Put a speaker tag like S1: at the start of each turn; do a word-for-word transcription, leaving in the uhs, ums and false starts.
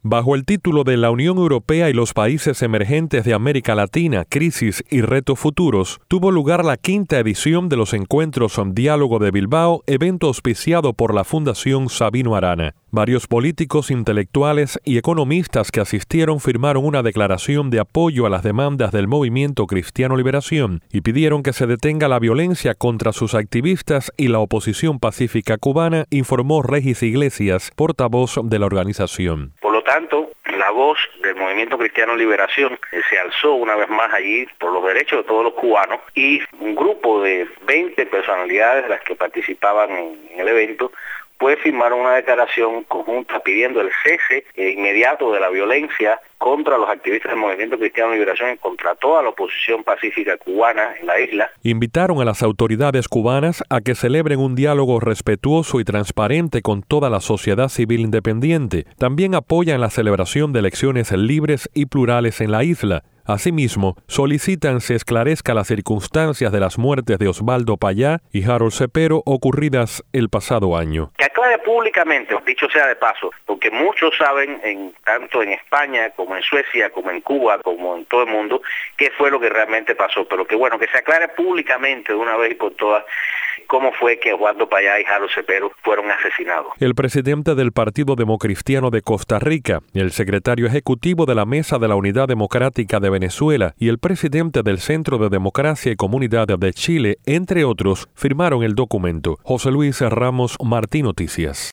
S1: Bajo el título de La Unión Europea y los países emergentes de América Latina, crisis y retos futuros, tuvo lugar la quinta edición de los Encuentros Diálogo de Bilbao, evento auspiciado por la Fundación Sabino Arana. Varios políticos, intelectuales y economistas que asistieron firmaron una declaración de apoyo a las demandas del Movimiento Cristiano Liberación y pidieron que se detenga la violencia contra sus activistas y la oposición pacífica cubana, informó Regis Iglesias, portavoz de la organización.
S2: Por lo tanto, la voz del Movimiento Cristiano Liberación se alzó una vez más allí por los derechos de todos los cubanos, y un grupo de veinte personalidades de las que participaban en el evento pues firmaron una declaración conjunta pidiendo el cese inmediato de la violencia contra los activistas del Movimiento Cristiano de Liberación y contra toda la oposición pacífica cubana en la isla.
S1: Invitaron a las autoridades cubanas a que celebren un diálogo respetuoso y transparente con toda la sociedad civil independiente. También apoyan la celebración de elecciones libres y plurales en la isla. Asimismo, solicitan se esclarezca las circunstancias de las muertes de Osvaldo Payá y Harold Cepero ocurridas el pasado año.
S2: Que aclare públicamente, dicho sea de paso, porque muchos saben, en, tanto en España como en Suecia, como en Cuba, como en todo el mundo, qué fue lo que realmente pasó, pero que bueno, que se aclare públicamente de una vez y por todas cómo fue que Osvaldo Payá y Harold Cepero fueron asesinados.
S1: El presidente del Partido Democristiano de Costa Rica, el secretario ejecutivo de la Mesa de la Unidad Democrática de Venezuela y el presidente del Centro de Democracia y Comunidad de Chile, entre otros, firmaron el documento. José Luis Ramos, Martín Noticias.